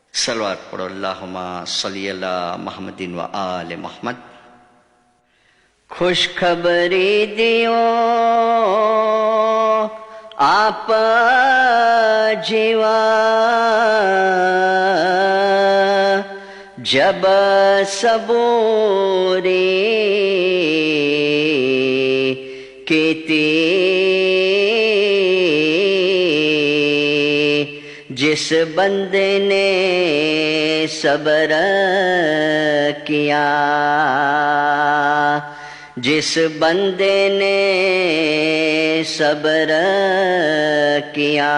صلوات پڑھو، اللہم صلی علی محمد و آل محمد۔ خوشخبری دیو آپ جیوا جب صبوری کیتی جس بندے نے صبر کیا، جس بندے نے صبر کیا،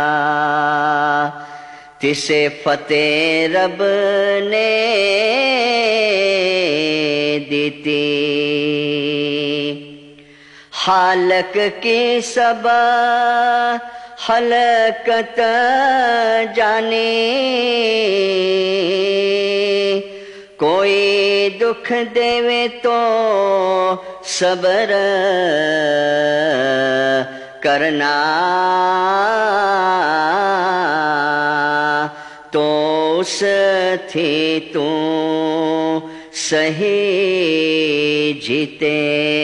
تسے فتح رب نے دیتی۔ خالق کی سبا خلقت جانی، کوئی دکھ دیوے تو صبر کرنا، تو اس تھی تو صحیح جیتے،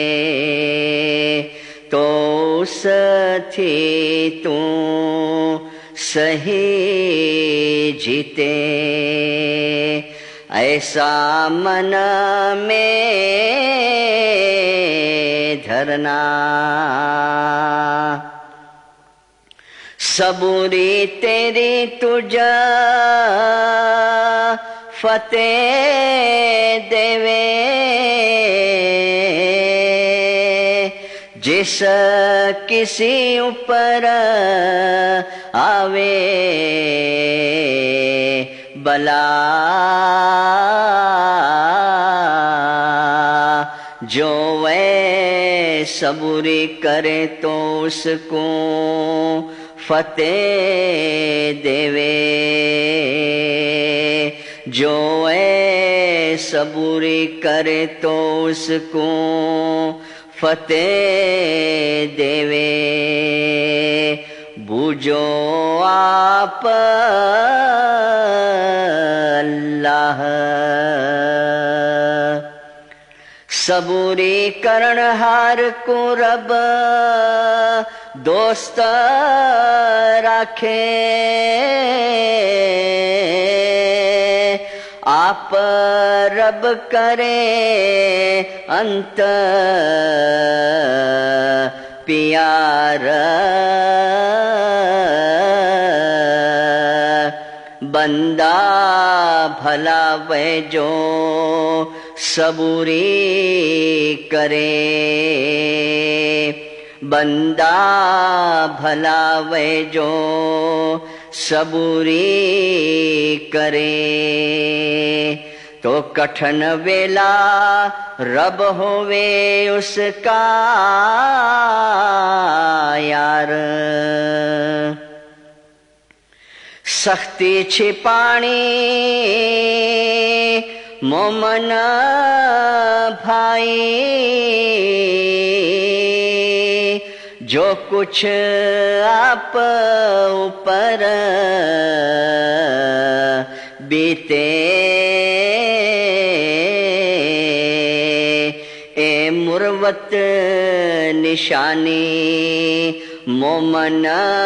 تو اس تھی تو صحیح جیتے۔ ایسا من میں دھرنا، صبوری تیری تجھا فتح دیوے، جس کسی اوپر آوے بلا، جو وہ صبوری کرے تو اس کو فتح دیوے، جو وہ صبوری کرے تو اس کو فتح دیوے۔ بوجھو آپ اللہ، صبوری کرن ہار کو رب دوست رکھے، آپ رب کرے انت پیار، بندہ بھلا وہ جو صبوری کرے، بندہ بھلا وہ جو صبوری کرے، تو کٹھن ویلا رب ہووے اس کا یار، سختی چھپانی مومن بھائی، جو کچھ آپ اوپر بیتے، اے مروت نشانی مومن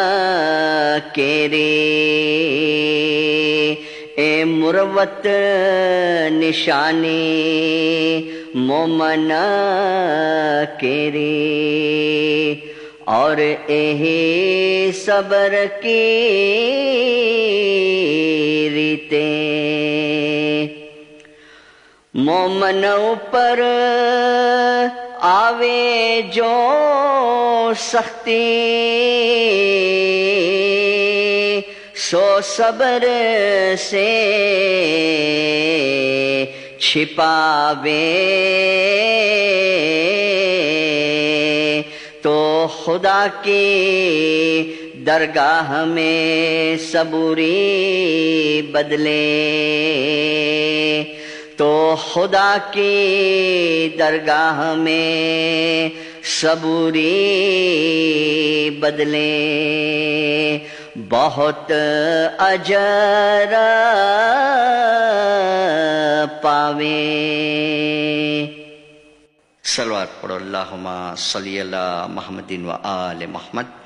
کیری، اے مروت نشانی مومن کیری، اور یہی صبر کی ریتیں، مومن اوپر آوے جو سختی، سو صبر سے چھپاوے، تو خدا کی درگاہ میں صبوری بدلے، تو خدا کی درگاہ میں صبوری بدلے، بہت اجر پاوے صلوات پڑھو اللہم صلی علی محمد و آل محمد